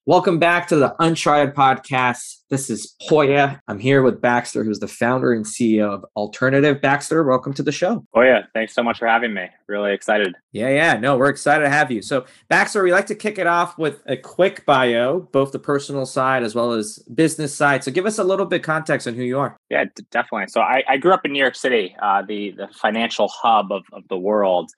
Welcome back to the Uncharted podcast. This is Poya. I'm here with Baxter, who's the founder and CEO of Alternative. Baxter, welcome to the show. Oh yeah, thanks so much for having me. Really excited. No, we're excited to have you. So Baxter, we like to kick it off with a quick bio, both the personal side as well as business side. So give us a little bit context on who you are. Yeah, definitely. So I grew up in New York City, the financial hub of the world,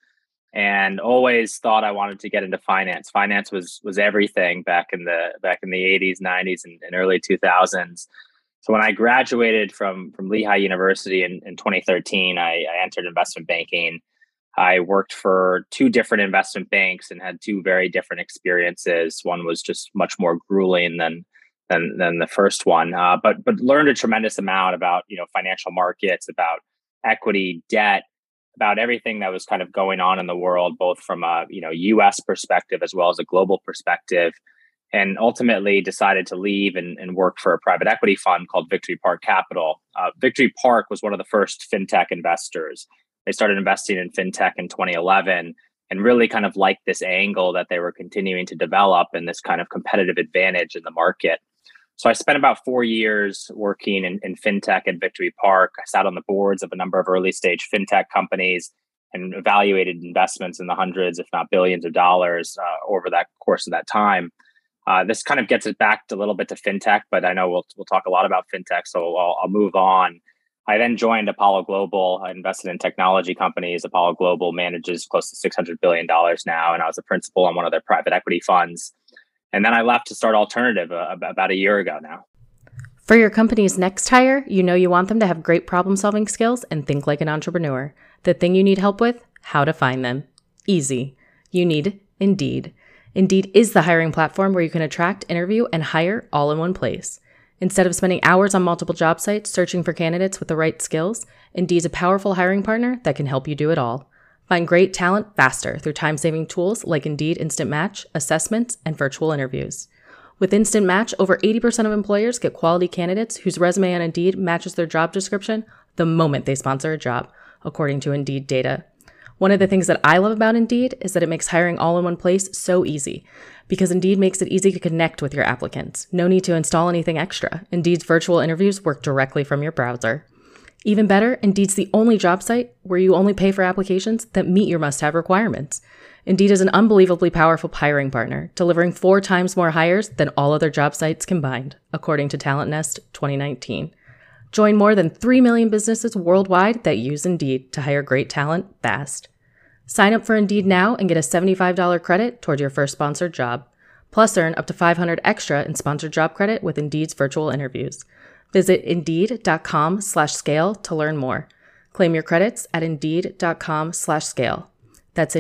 and always thought I wanted to get into finance. Finance was everything back in the 80s, 90s, and early 2000s. So when I graduated from Lehigh University in 2013, I entered investment banking. I worked for two different investment banks and had two very different experiences. One was just much more grueling than the first one, but learned a tremendous amount about financial markets, about equity, debt, about everything that was kind of going on in the world, both from a U.S. perspective as well as a global perspective. And ultimately decided to leave and work for a private equity fund called Victory Park Capital. Victory Park was one of the first fintech investors. They started investing in fintech in 2011 and really kind of liked this angle that they were continuing to develop and this kind of competitive advantage in the market. So I spent about 4 years working in fintech at Victory Park. I sat on the boards of a number of early stage fintech companies and evaluated investments in the hundreds, if not billions of dollars over that course of that time. This kind of gets it back a little bit to fintech, but I know we'll talk a lot about fintech, so I'll move on. I then joined Apollo Global. I invested in technology companies. Apollo Global manages close to $600 billion now, and I was a principal on one of their private equity funds. And then I left to start Alternative about a year ago now. For your company's next hire, you know you want them to have great problem-solving skills and think like an entrepreneur. The thing you need help with? How to find them. Easy. You need Indeed. Indeed is the hiring platform where you can attract, interview, and hire all in one place. Instead of spending hours on multiple job sites searching for candidates with the right skills, Indeed's a powerful hiring partner that can help you do it all. Find great talent faster through time-saving tools like Indeed Instant Match, assessments, and virtual interviews. With Instant Match, over 80% of employers get quality candidates whose resume on Indeed matches their job description the moment they sponsor a job, according to Indeed data. One of the things that I love about Indeed is that it makes hiring all in one place so easy, because Indeed makes it easy to connect with your applicants. No need to install anything extra. Indeed's virtual interviews work directly from your browser. Even better, Indeed's the only job site where you only pay for applications that meet your must-have requirements. Indeed is an unbelievably powerful hiring partner, delivering 4 times more hires than all other job sites combined, according to Talent Nest 2019. Join more than 3 million businesses worldwide that use Indeed to hire great talent fast. Sign up for Indeed now and get a $75 credit toward your first sponsored job. Plus, earn up to $500 extra in sponsored job credit with Indeed's virtual interviews. Visit Indeed.com/scale to learn more. Claim your credits at Indeed.com/scale. That's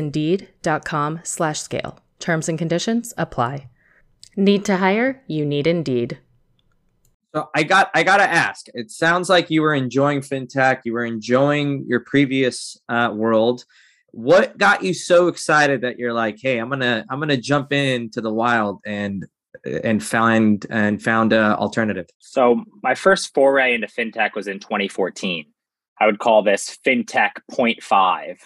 Indeed.com/scale. Terms and conditions apply. Need to hire? You need Indeed. So I gotta ask. It sounds like you were enjoying fintech. You were enjoying your previous world. What got you so excited that you're like, hey, I'm gonna jump into the wild and found Alternative? So my first foray into fintech was in 2014. I would call this fintech 0.5,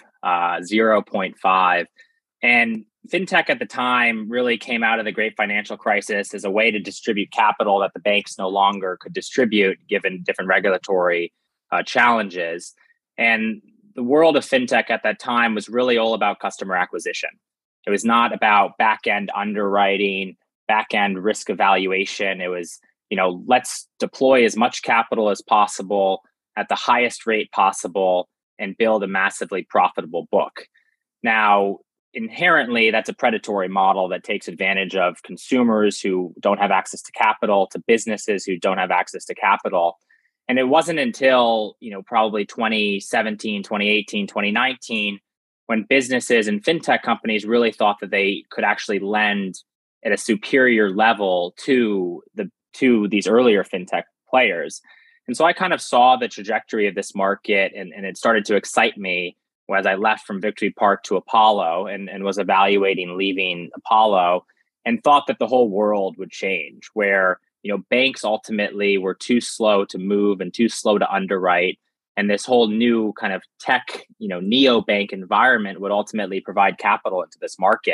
0.5. And fintech at the time really came out of the great financial crisis as a way to distribute capital that the banks no longer could distribute given different regulatory challenges. And the world of fintech at that time was really all about customer acquisition. It was not about back-end underwriting, back-end risk evaluation. It was, let's deploy as much capital as possible at the highest rate possible and build a massively profitable book. Now, inherently, that's a predatory model that takes advantage of consumers who don't have access to capital, to businesses who don't have access to capital. And it wasn't until, probably 2017, 2018, 2019, when businesses and fintech companies really thought that they could actually lend at a superior level to these earlier fintech players. And so I kind of saw the trajectory of this market and it started to excite me as I left from Victory Park to Apollo and was evaluating leaving Apollo and thought that the whole world would change, where banks ultimately were too slow to move and too slow to underwrite. And this whole new kind of tech, neobank environment would ultimately provide capital into this market.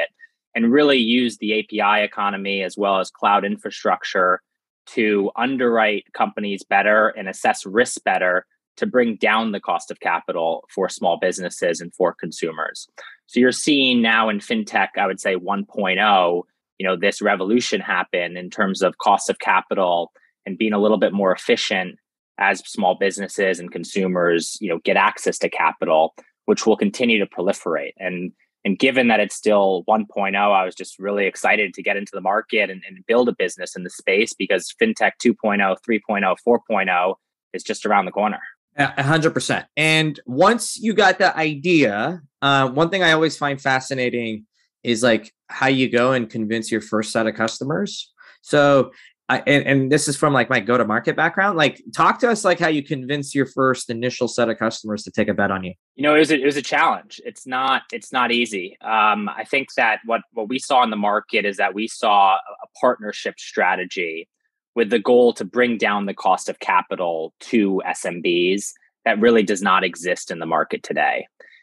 and really use the API economy as well as cloud infrastructure to underwrite companies better and assess risk better to bring down the cost of capital for small businesses and for consumers. So you're seeing now in fintech, I would say 1.0, this revolution happen in terms of cost of capital and being a little bit more efficient as small businesses and consumers, get access to capital, which will continue to proliferate. And given that it's still 1.0, I was just really excited to get into the market and build a business in the space because fintech 2.0, 3.0, 4.0 is just around the corner. 100%. And once you got the idea, one thing I always find fascinating is like how you go and convince your first set of customers. So, and this is from like my go-to-market background. Like, talk to us like how you convince your first initial set of customers to take a bet on you. It was a challenge. It's not easy. I think that what we saw in the market is that we saw a partnership strategy with the goal to bring down the cost of capital to SMBs that really does not exist in the market today.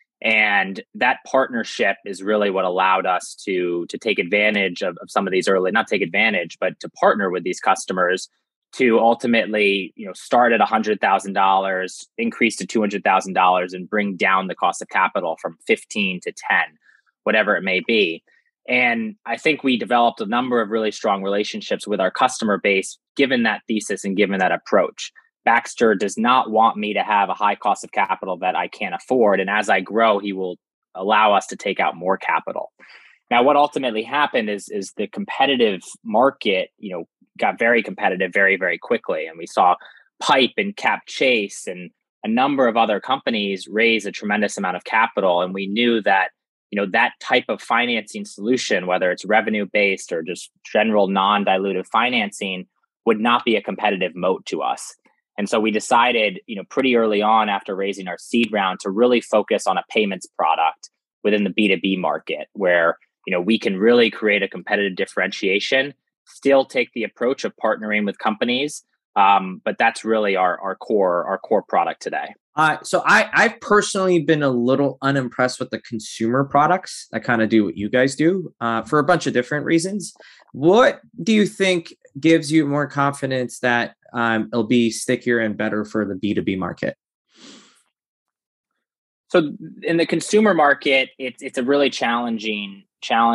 And that partnership is really what allowed us to take advantage of some of these early, not take advantage, but to partner with these customers to ultimately, start at $100,000, increase to $200,000 and bring down the cost of capital from 15 to 10, whatever it may be. And I think we developed a number of really strong relationships with our customer base, given that thesis and given that approach. Baxter does not want me to have a high cost of capital that I can't afford. And as I grow, he will allow us to take out more capital. Now, what ultimately happened is the competitive market, got very competitive very, very quickly. And we saw Pipe and CapChase and a number of other companies raise a tremendous amount of capital. And we knew that that type of financing solution, whether it's revenue-based or just general non-dilutive financing, would not be a competitive moat to us. And so we decided, pretty early on after raising our seed round to really focus on a payments product within the B2B market where, we can really create a competitive differentiation, still take the approach of partnering with companies. But that's really our core product today. So I've personally been a little unimpressed with the consumer products that kind of do what you guys do for a bunch of different reasons. What do you think gives you more confidence that it'll be stickier and better for the B2B market? So in the consumer market, it's a really challenging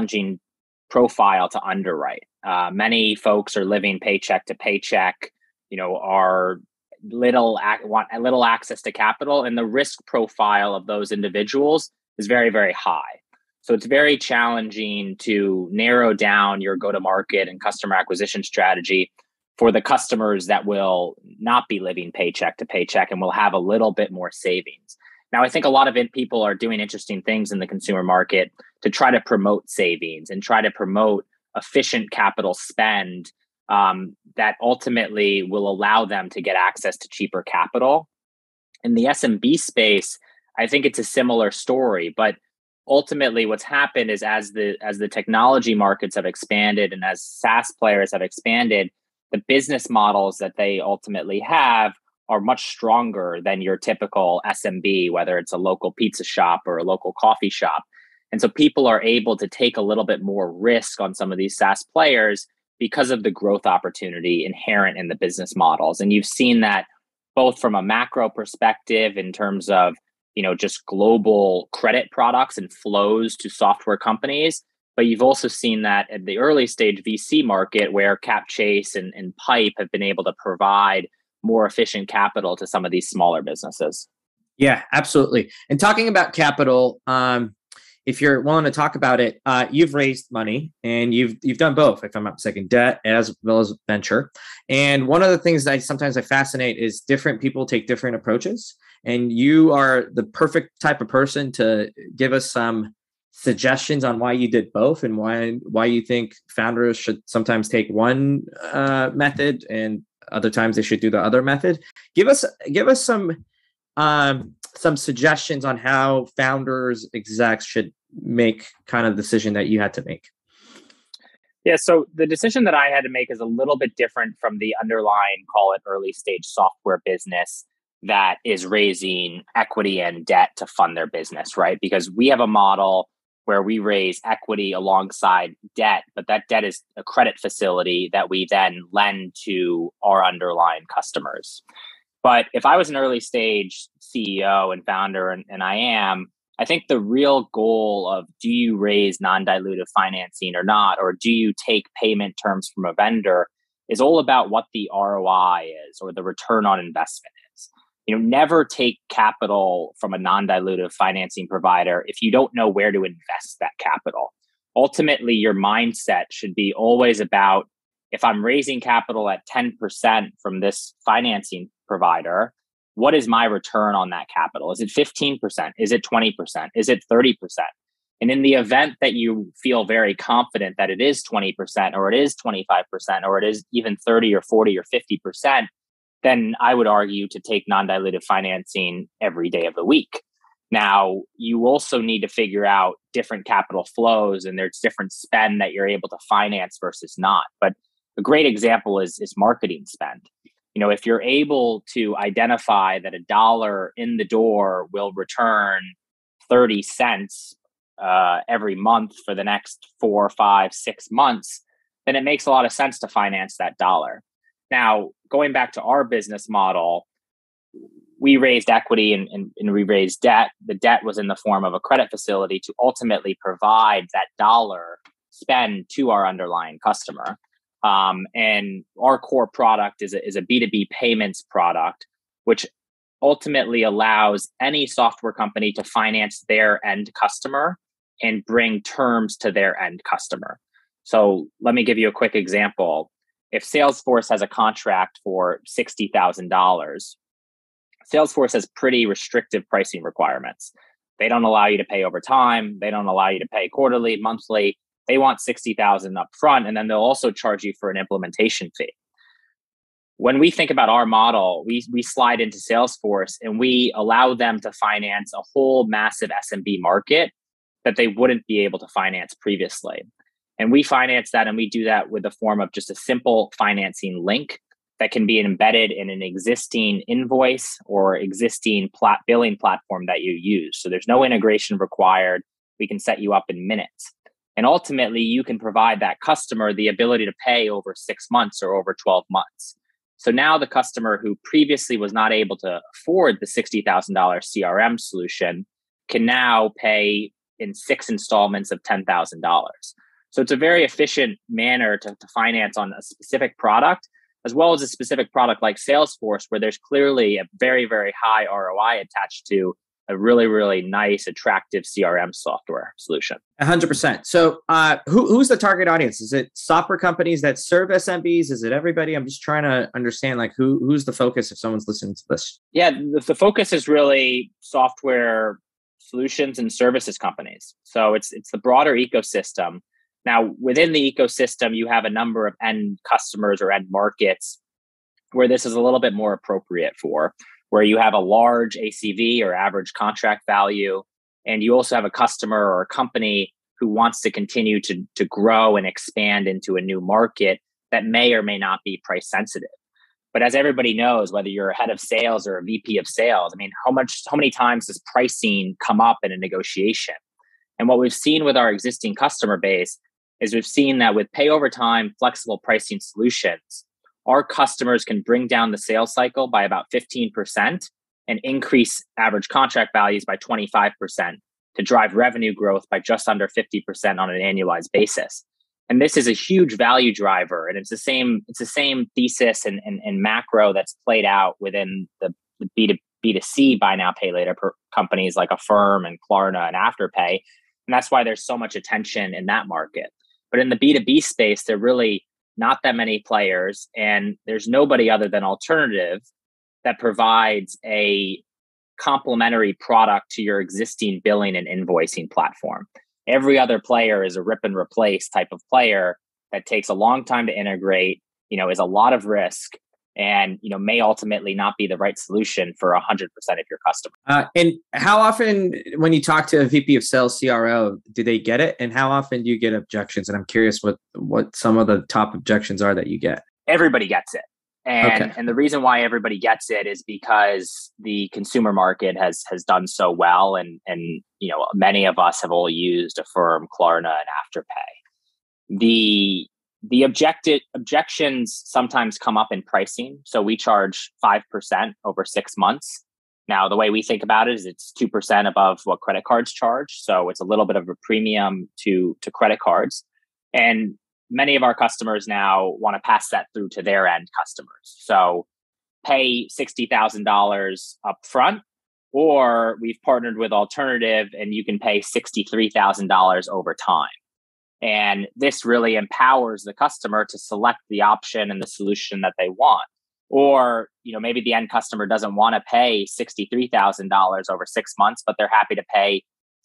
profile to underwrite. Many folks are living paycheck to paycheck, are want a little access to capital, and the risk profile of those individuals is very, very high. So it's very challenging to narrow down your go-to-market and customer acquisition strategy for the customers that will not be living paycheck to paycheck and will have a little bit more savings. Now, I think a lot of people are doing interesting things in the consumer market to try to promote savings and try to promote efficient capital spend that ultimately will allow them to get access to cheaper capital. In the SMB space, I think it's a similar story, but ultimately what's happened is as the technology markets have expanded and as SaaS players have expanded, the business models that they ultimately have are much stronger than your typical SMB, whether it's a local pizza shop or a local coffee shop. And so people are able to take a little bit more risk on some of these SaaS players because of the growth opportunity inherent in the business models. And you've seen that both from a macro perspective in terms of, just global credit products and flows to software companies. But you've also seen that at the early stage VC market where CapChase and Pipe have been able to provide more efficient capital to some of these smaller businesses. Yeah, absolutely. And talking about capital, if you're willing to talk about it, you've raised money and you've done both, if I'm not mistaken, debt as well as venture. And one of the things that sometimes I fascinate is different people take different approaches. And you are the perfect type of person to give us some suggestions on why you did both and why you think founders should sometimes take one method and other times they should do the other method. Give us some suggestions on how founders, execs should make kind of decision that you had to make. Yeah, so the decision that I had to make is a little bit different from the underlying, call it early stage software business that is raising equity and debt to fund their business, right? Because we have a model where we raise equity alongside debt, but that debt is a credit facility that we then lend to our underlying customers. But if I was an early stage CEO and founder, and I think the real goal of do you raise non-dilutive financing or not, or do you take payment terms from a vendor is all about what the ROI is or the return on investment is. Never take capital from a non-dilutive financing provider if you don't know where to invest that capital. Ultimately, your mindset should be always about, if I'm raising capital at 10% from this financing provider, what is my return on that capital? Is it 15%? Is it 20%? Is it 30%? And in the event that you feel very confident that it is 20% or it is 25% or it is even 30 or 40 or 50%, then I would argue to take non-dilutive financing every day of the week. Now, you also need to figure out different capital flows, and there's different spend that you're able to finance versus not. But a great example is marketing spend. If you're able to identify that $1 in the door will return 30 cents every month for the next 4, 5, 6 months, then it makes a lot of sense to finance that dollar. Now, going back to our business model, we raised equity and we raised debt. The debt was in the form of a credit facility to ultimately provide that dollar spend to our underlying customer. And our core product is a B2B payments product, which ultimately allows any software company to finance their end customer and bring terms to their end customer. So let me give you a quick example. If Salesforce has a contract for $60,000, Salesforce has pretty restrictive pricing requirements. They don't allow you to pay over time. They don't allow you to pay quarterly, monthly. They want $60,000 up front, and then they'll also charge you for an implementation fee. When we think about our model, we slide into Salesforce and we allow them to finance a whole massive SMB market that they wouldn't be able to finance previously. And we finance that, and we do that with the form of just a simple financing link that can be embedded in an existing invoice or existing billing platform that you use. So there's no integration required. We can set you up in minutes. And ultimately, you can provide that customer the ability to pay over 6 months or over 12 months. So now the customer who previously was not able to afford the $60,000 CRM solution can now pay in 6 installments of $10,000. So it's a very efficient manner to finance on a specific product, as well as a specific product like Salesforce, where there's clearly a very, very high ROI attached to a really, really nice, attractive CRM software solution. 100%. So who's the target audience? Is it software companies that serve SMBs? Is it everybody? I'm just trying to understand who's the focus if someone's listening to this. Yeah, the focus is really software solutions and services companies. So it's the broader ecosystem. Now, within the ecosystem, you have a number of end customers or end markets where this is a little bit more appropriate for, where you have a large ACV or average contract value, and you also have a customer or a company who wants to continue to grow and expand into a new market that may or may not be price sensitive. But as everybody knows, whether you're a head of sales or a VP of sales, I mean, how many times does pricing come up in a negotiation? And what we've seen with our existing customer base is we've seen that with pay over time, flexible pricing solutions, our customers can bring down the sales cycle by about 15% and increase average contract values by 25% to drive revenue growth by just under 50% on an annualized basis. And this is a huge value driver. And it's the same thesis and macro that's played out within the B2C buy now, pay later companies like Affirm and Klarna and Afterpay. And that's why there's so much attention in that market. But in the B2B space, there are really not that many players, and there's nobody other than Alternative that provides a complementary product to your existing billing and invoicing platform. Every other player is a rip and replace type of player that takes a long time to integrate, is a lot of risk, and may ultimately not be the right solution for 100% of your customers. And how often, when you talk to a VP of Sales CRO, do they get it? And how often do you get objections? And I'm curious what some of the top objections are that you get. Everybody gets it. And the reason why everybody gets it is because the consumer market has done so well, and many of us have all used Affirm, Klarna, and Afterpay. The objections sometimes come up in pricing. So we charge 5% over 6 months. Now, the way we think about it is it's 2% above what credit cards charge. So it's a little bit of a premium to credit cards. And many of our customers now want to pass that through to their end customers. So pay $60,000 up front, or we've partnered with Alternative and you can pay $63,000 over time. And this really empowers the customer to select the option and the solution that they want. Or, maybe the end customer doesn't want to pay $63,000 over 6 months, but they're happy to pay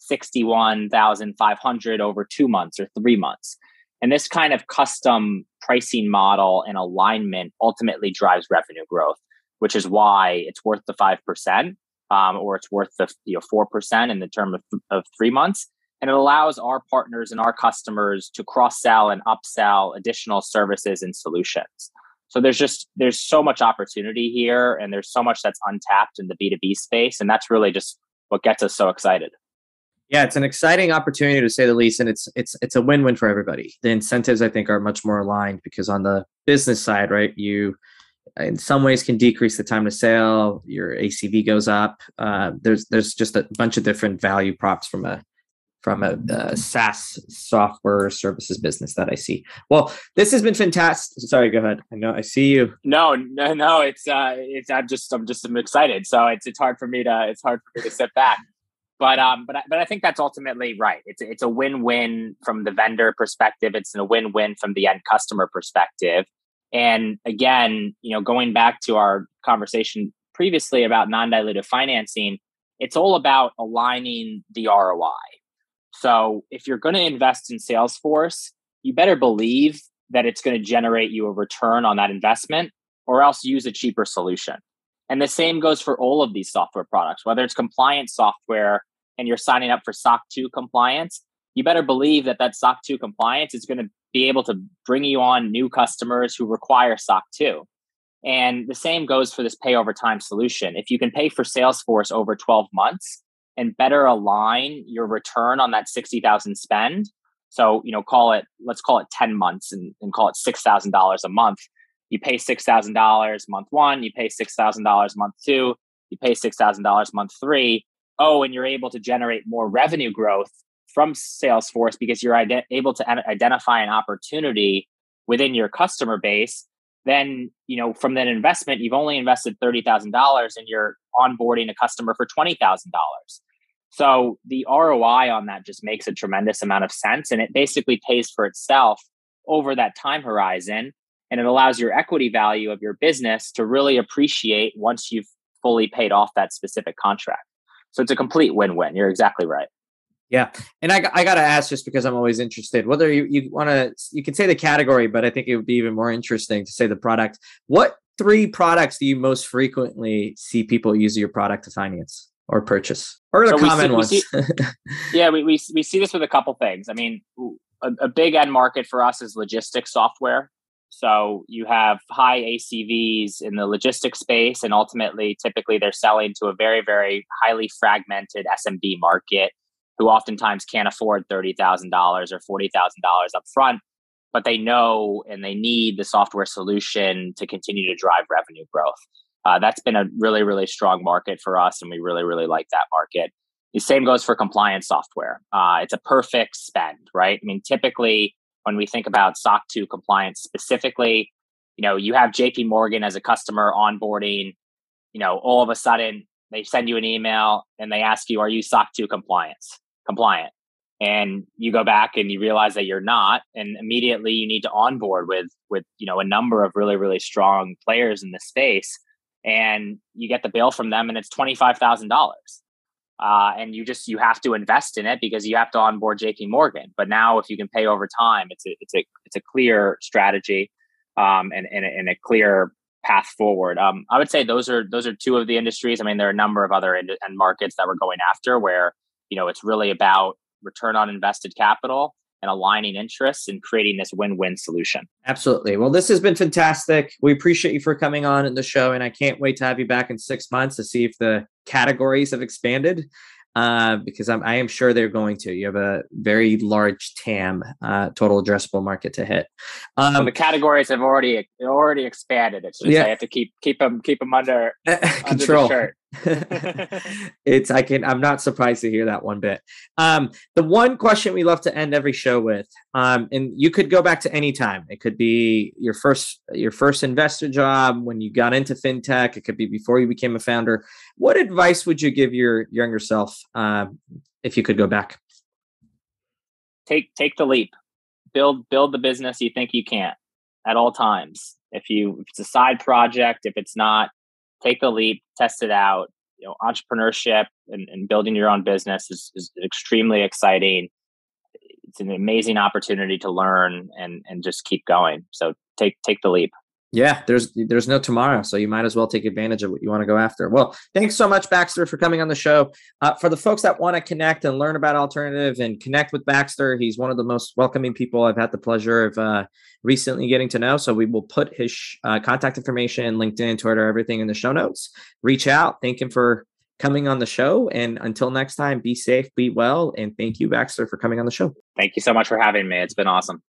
$61,500 over 2 months or 3 months. And this kind of custom pricing model and alignment ultimately drives revenue growth, which is why it's worth the 5%, or it's worth the 4% in the term of 3 months. And it allows our partners and our customers to cross-sell and upsell additional services and solutions. So there's so much opportunity here, and there's so much that's untapped in the B2B space. And that's really just what gets us so excited. Yeah, it's an exciting opportunity to say the least, and it's a win-win for everybody. The incentives, I think, are much more aligned because on the business side, right, you in some ways can decrease the time to sale. Your ACV goes up. There's just a bunch of different value props from a SaaS software services business that I see. Well, this has been fantastic. Sorry, go ahead. I know I see you. No. It's I'm excited. So it's hard for me to sit back. But I think that's ultimately right. It's a win-win from the vendor perspective. It's a win-win from the end customer perspective. And again, going back to our conversation previously about non-dilutive financing, it's all about aligning the ROI. So if you're going to invest in Salesforce, you better believe that it's going to generate you a return on that investment, or else use a cheaper solution. And the same goes for all of these software products, whether it's compliance software and you're signing up for SOC 2 compliance, you better believe that SOC 2 compliance is going to be able to bring you on new customers who require SOC 2. And the same goes for this pay over time solution. If you can pay for Salesforce over 12 months and better align your return on that 60,000 spend, so let's call it 10 months and call it $6,000 a month. You pay $6,000 month one, you pay $6,000 month two, you pay $6,000 month three. Oh, and you're able to generate more revenue growth from Salesforce because you're able to identify an opportunity within your customer base. Then, from that investment, you've only invested $30,000 and you're onboarding a customer for $20,000. So the ROI on that just makes a tremendous amount of sense. And it basically pays for itself over that time horizon. And it allows your equity value of your business to really appreciate once you've fully paid off that specific contract. So it's a complete win-win. You're exactly right. Yeah. And I got to ask, just because I'm always interested, whether you want to, you can say the category, but I think it would be even more interesting to say the product. What 3 products do you most frequently see people use your product to finance or purchase? Or the common ones? We see this with a couple things. I mean, a big end market for us is logistics software. So you have high ACVs in the logistics space, and ultimately, typically they're selling to a very, very highly fragmented SMB market who oftentimes can't afford $30,000 or $40,000 up front, but they know and they need the software solution to continue to drive revenue growth. That's been a really, really strong market for us, and we really, really like that market. The same goes for compliance software. It's a perfect spend, right? I mean, typically, when we think about SOC 2 compliance specifically, you have JP Morgan as a customer onboarding, all of a sudden they send you an email and they ask you, are you SOC 2 compliant? And you go back and you realize that you're not, and immediately you need to onboard with a number of really, really strong players in the space, and you get the bill from them and it's $25,000. And you have to invest in it because you have to onboard JP Morgan. But now if you can pay over time, it's a clear strategy, and a clear path forward. I would say those are 2 of the industries. I mean, there are a number of other end markets that we're going after where, it's really about return on invested capital and aligning interests and creating this win-win solution. Absolutely. Well, this has been fantastic. We appreciate you for coming on in the show, and I can't wait to have you back in 6 months to see if the categories have expanded. Because I am sure they're going to. You have a very large TAM, total addressable market to hit. So the categories have already expanded. It's just I have to keep them under control. Under the shirt. I'm not surprised to hear that one bit. The one question we love to end every show with, and you could go back to any time. It could be your first investor job when you got into fintech. It could be before you became a founder. What advice would you give your younger self if you could go back? Take the leap. Build the business you think you can at all times. If it's a side project, if it's not, take the leap, test it out. Entrepreneurship and building your own business is extremely exciting. It's an amazing opportunity to learn and just keep going. So take the leap. Yeah, there's no tomorrow, so you might as well take advantage of what you want to go after. Well, thanks so much, Baxter, for coming on the show. For the folks that want to connect and learn about Alternative and connect with Baxter, he's one of the most welcoming people I've had the pleasure of recently getting to know. So we will put his contact information, LinkedIn, Twitter, everything in the show notes. Reach out. Thank him for coming on the show. And until next time, be safe, be well. And thank you, Baxter, for coming on the show. Thank you so much for having me. It's been awesome.